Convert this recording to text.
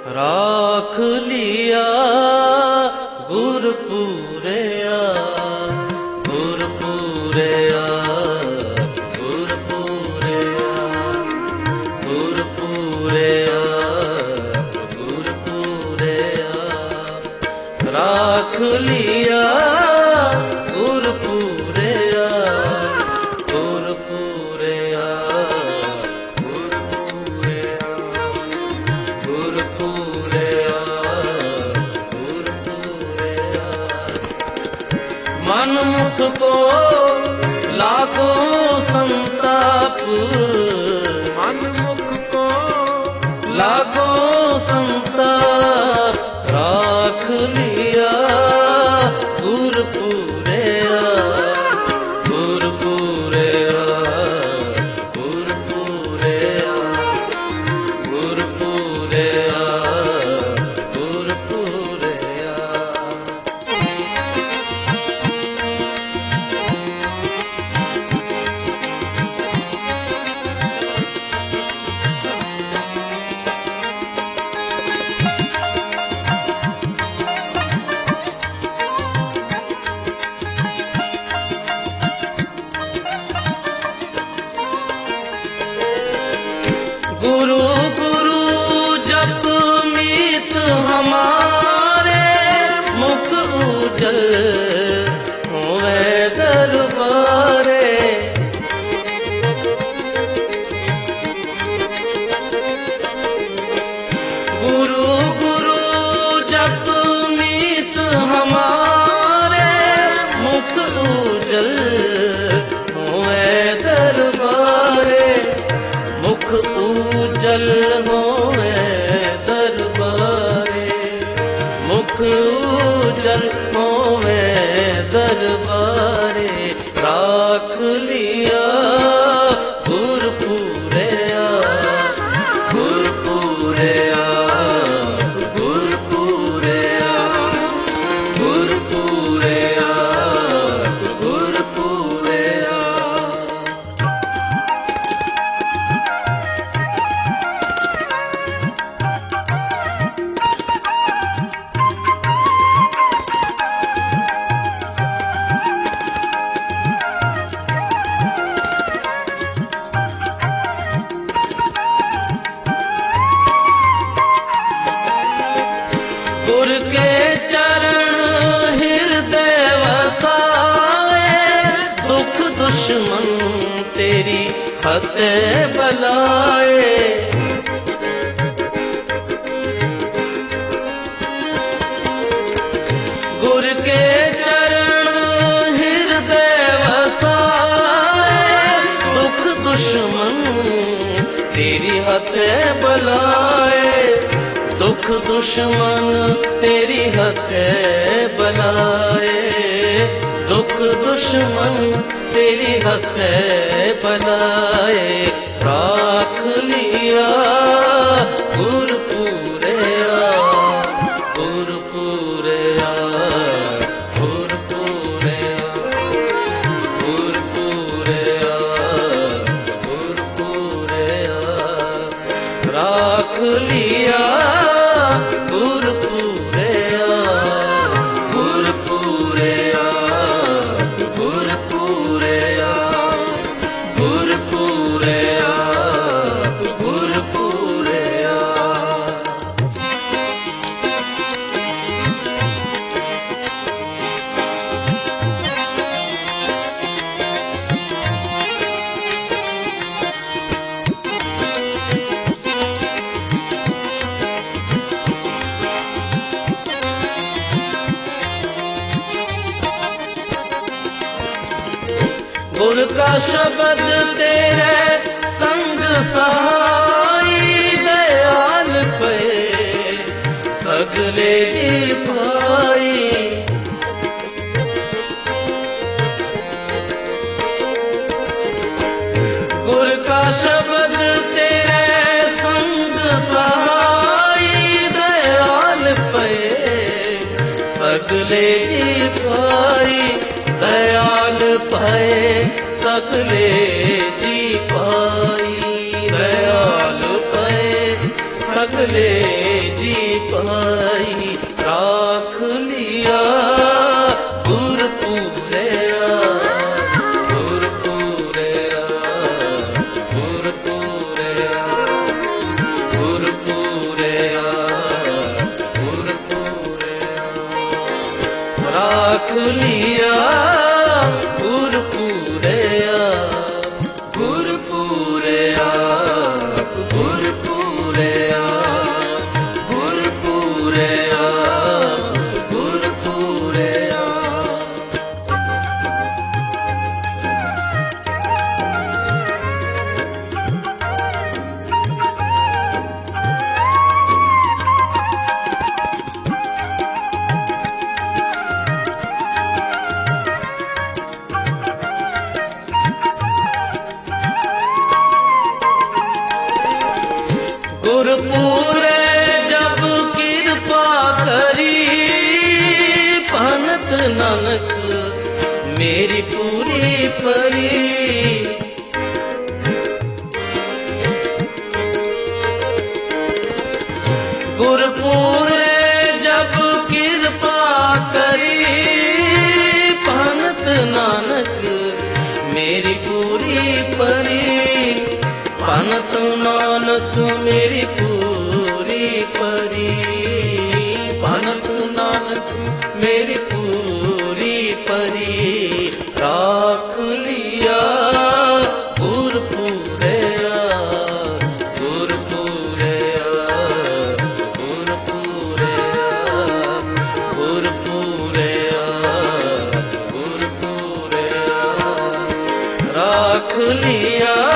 राख लिया गुरपुरया गुरपुरया गुरपुरया गुरपुरया गुरपुरया राख लिया गुरपुरया गुरपुरया मनमुख को लागो संताप, मनमुख को लागो संताप, राख लिया गुरपुरया गुरपुरया गुरपुरया गुरपुरया गुरपुरया। गुरु गुरु जप मीत हमारे, मुख उजल होवे दरबारे। गुरु गुरु जप मीत हमारे, मुख उजल होवे दरबारे। मुख उजल होवे दरबारे, मुख उजल होवे दरबारे। राख लिया गुरपुरया गुरपुरया गुरपुरया गुरपुरया गुरपुरया। गुर के चरण हृदय वसाए, दुख दुश्मन तेरी हतें बलाए। गुर के चरण हृदय वसाए, दुख दुश्मन तेरी हतें बलाए। दुख दुश्मन तेरी हतें बनाए, दुख दुश्मन तेरी हतें बनाए। राख लिया गुरपुरया गुरपुरया गुरपुरया गुरपुरया गुरपुरया। राख लिया गुरपुरया गुरपुरया गुरपुरया गुरपुरया गुरपुरया। गुर का शब्द तेरे संग सहाई, दयाल पे सगले जी पाई। गुर का शब्द तेरे संग सहाई, दयाल पे सगले जी पाई। दयाल पाए सकले जी पाई, दयाल पाए सकले जी पाई राख लिया गुरपुरया गुरपुरया गुरपुरया गुरपुरया गुरपुरया राख लिया गुरपुरया गुरपुरया गुरपुरया गुरपुरया गुरपुरया गुरपुरे जब कृपा करी भनत नानक मेरी पूरी परी गुरपुरे जब कृपा करी भनत नानक मेरी पूरी परी भनत नानक मेरी पूरी परी भनत नानक मेरी पूरी परी राख लिया गुरपुरया गुरपुरया गुरपुरया गुरपुरया गुरपुरया राख लिया